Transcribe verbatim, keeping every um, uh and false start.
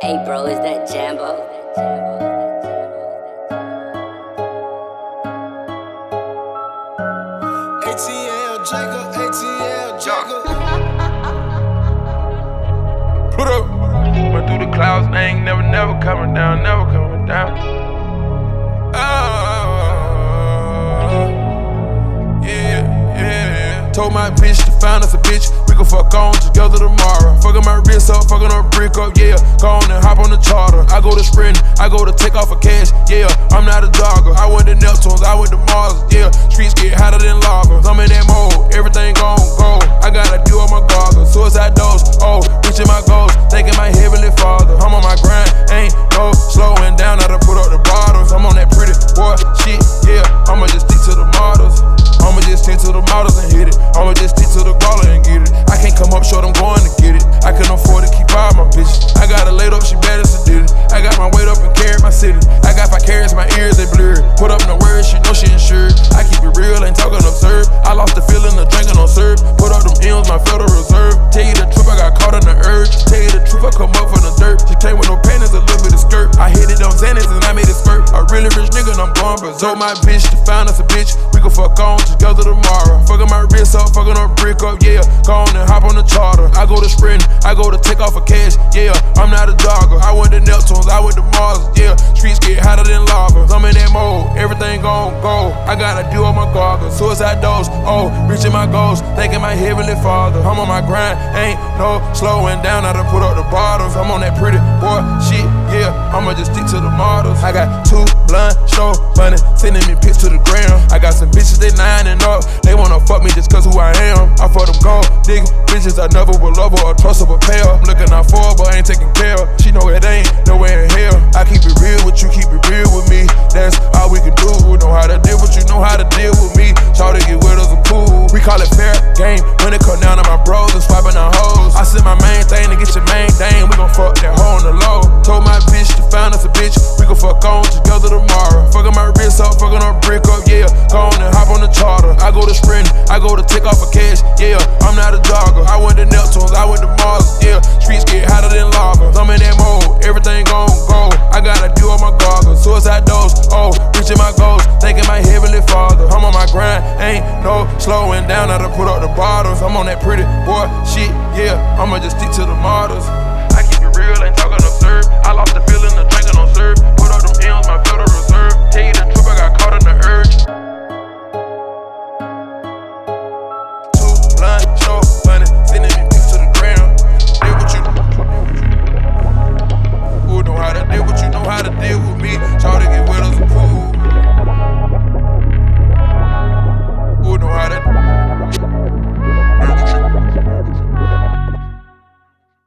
Hey bro, is that Jambo? A T L Jacob, A T L Jacob. Put up, went through the clouds, I ain't never, never coming down, never coming down. Oh, yeah, yeah, yeah. Told my bitch to find us a bitch, we gon' fuck on together tomorrow. Fucking my wrist up, fucking her brick up, yeah. Go on and hop on the charter. I go to sprint, I go to take off a cash, yeah. I'm not a jogger. I went to Neptunes, I went to Mars, yeah. Streets get hotter than lava. I'm in that mode, everything gon' go. I gotta do all my goggles, suicide dose, oh, reaching my goals, thanking my heavenly father. I'm on my grind, ain't no slowing down. I done put up the bottles. I'm on that pretty boy shit, yeah. I'ma just stick to the models. I'ma just stick to the models and hit it. I'ma just stick to the baller and get it. I can't come up short, I'm going to get it. I can afford to keep all my bitches. I got her laid up, she bad as a did it. I got my weight up and carried my city. I got vicarious, my ears they blurred. Put up no words, she know she insured. I keep it real, ain't talking absurd. I lost the feeling of drinking on serve. Put up them M's, my Federal Reserve. Tell you the truth, I got caught in the urge. Tell you the truth, I come up from the dirt. She came with no panties, a little bit of skirt. I hit it on Xanax and I made it spurt. A really rich nigga and I'm going berserk. My bitch to find us a bitch, we gon' fuck on together tomorrow. Fucking my wrist up, fucking her brick up, yeah. Go on and hop on the charter. I go to sprint, I go to take off a cash, yeah. I'm not a jogger. I went to Neptunes, I went to Mars, yeah. Streets get hotter than lava. I'm in that mode, everything gon' go. I gotta do all my goggles, suicide dose, oh, reaching my goals, thanking my heavenly father. I'm on my grind, ain't no slowing down. I done put up the bottles. I'm on that pretty boy shit, yeah. I'ma just stick to the models. I got two blind show money, sending me pics to the gram. I got some bitches, they lining up. They wanna fuck me just cause who I am. I fuck them gold digging bitches, I never will love her or trust her but pay her. I'm looking out for her but ain't taking care of. She know it ain't nowhere in hell. I keep it real with you, keep it real with me. That's all we can do. Know how to deal with you, know how to deal with me. Shawty get with us a pool. We call it fair game. When it come down to my bros and swiping on hoes, I send my main thing to get your main thing. We gon' fuck that hoe on the low. Told my bitch to find us a bitch, we gon' fuck on together tomorrow. Fucking my wrist up, fucking her brick up, yeah. Go on and hop on the charter. I go to sprint, I go to take off a cash, yeah. I'm not a jogger. I went to Neptunes, I went to Mars, yeah. Streets get hotter than lava. I'm in that mode, everything gon' go. I gotta do all my goggles, suicide dose, oh, reaching my goals, thanking my heavenly father. I'm on my grind, ain't no slowing down. I done put up the bottles. I'm on that pretty boy shit, yeah. I'ma just stick to the models. I keep it real, ain't talking absurd. I lost the feeling of drinking on serve. Put up them M's, my Federal Reserve. Tell you the truth, I got caught in the urge. Two blind show money, sending me pics to the ground. Deal with you. Who know how to deal with you, know how to deal with me. Shawty get with us.